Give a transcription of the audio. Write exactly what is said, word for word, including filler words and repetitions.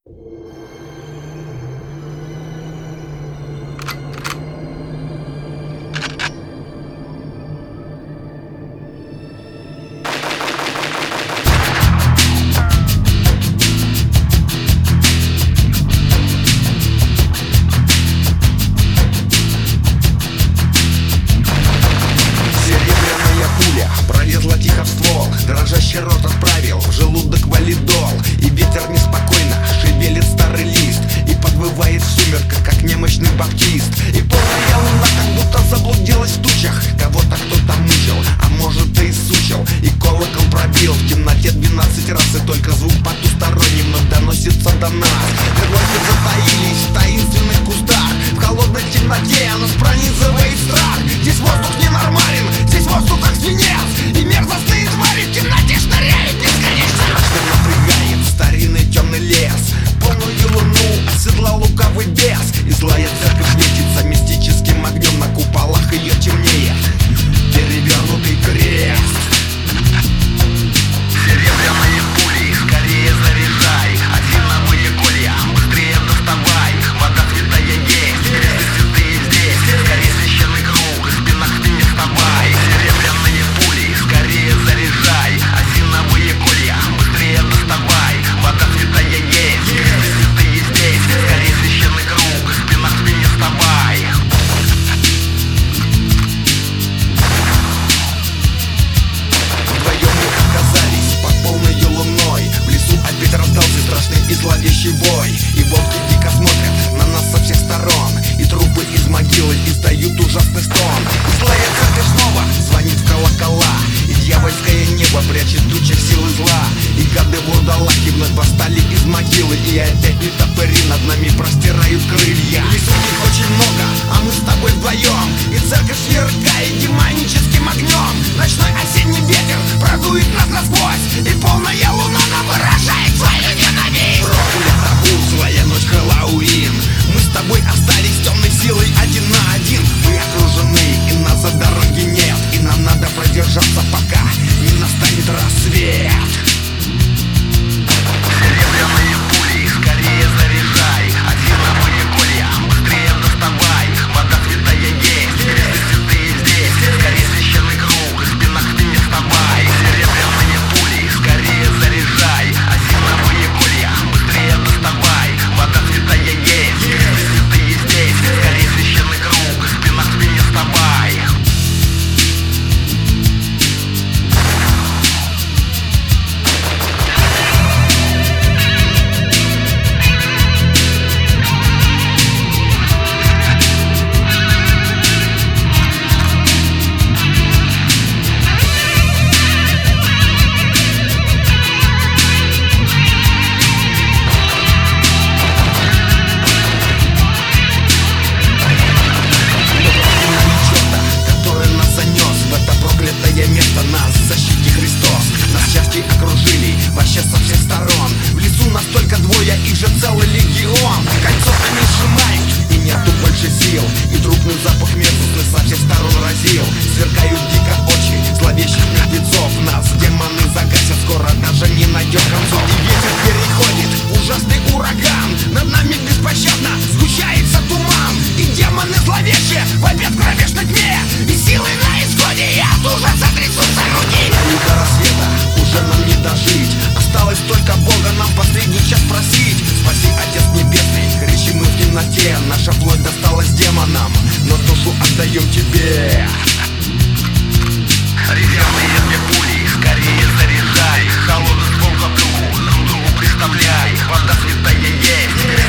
Пролезла тихо в ствол, дрожащий рот отправил в желудок валидол. И ветер неспокойно шевелит старый лист и подвывает в сумерках, как немощный баптист. И полная луна как будто заблудилась в тучах. Кого-то кто-то мучил, а может и сучил. И колокол пробил в темноте двенадцать раз. И только звук потусторонний вновь доносится до нас. Крылья затаились в таинственных кустах. В холодной темноте нас пронизывает страх. Здесь воздух ненормален, здесь воздух как свинец. И мерзостные твари в темноте шныряют бесконечно. Что напрягает старинный темный лес. Полную луну оседлал лукавый бес. И злая церковь светится мистическим огнем. На куполах ее темнеет перевернутый крест. Серебряные пули, скорее заряжай. Осиновые колья, быстрее доставай. Вода святая есть, кресты святые здесь. Скорее священный круг, в спинах ты не вставай. Серебряные пули, скорее заряжай. Осиновые колья, быстрее доставай. Вода святая есть, кресты святые здесь. Скорее священный круг, в спинах ты не вставай. Вдвоем мы оказались под полной луной. В лесу опять раздался страшный и зловещий вой. И волки дико смотрят на нас со всех сторон. И трупы из могилы издают ужасный стон. И злая церковь снова звонит в колокола. И дьявольское небо прячет тучи силы зла. И гады вурдалаки вновь восстали из могилы. И опять нетопыри над нами простирают крылья. В лесу их очень много, а мы с тобой вдвоем. И церковь сверкает демоническим огнем. Ночной осенний ветер продует нас насквозь. И полная луна нам выражает свою ненависть. Проклята злая ночь Хэллоуин. Мы с тобой остались темной силой один на один. Мы окружены, и нас за дороги нет. И нам надо продержаться, пока не настанет рассвет. Серебряные пули, скорее заряжай. Осиновые колья, быстрее доставай. Вода святая есть, кресты святые здесь. Скорее священный круг, в спинах ты не вставай. Серебряные пули, скорее заряжай. Осиновые колья, быстрее доставай. Вода святая есть, кресты святые здесь. Скорее священный круг, в спинах ты не вставай. Место нас, защити Христос. Нас счастье окружили вообще со всех сторон. В лесу нас только двое, их же целый легион. Кольцо они сжимают, и нету больше сил. И трупный запах мерзостный со всех сторон разил. Сверкают дико очи зловещих мертвецов. Нас демоны загасят, скоро даже не найдем концов. И ветер переходит в ужасный ураган. Над нами беспощадно сгущается туман. И демоны зловещие вопят в кромешной тьме. И силы на исходе, и от ужаса трясутся руки. И до рассвета уже нам не дожить. Осталось только Бога нам последний час просить. Спаси, Отец Небесный, кричим мы в темноте. Наша плоть досталась демонам, но душу отдаем Тебе. Резервные две пули, скорее заряжай. Холодный ствол к брюху, друг другу приставляй. Вода святая есть.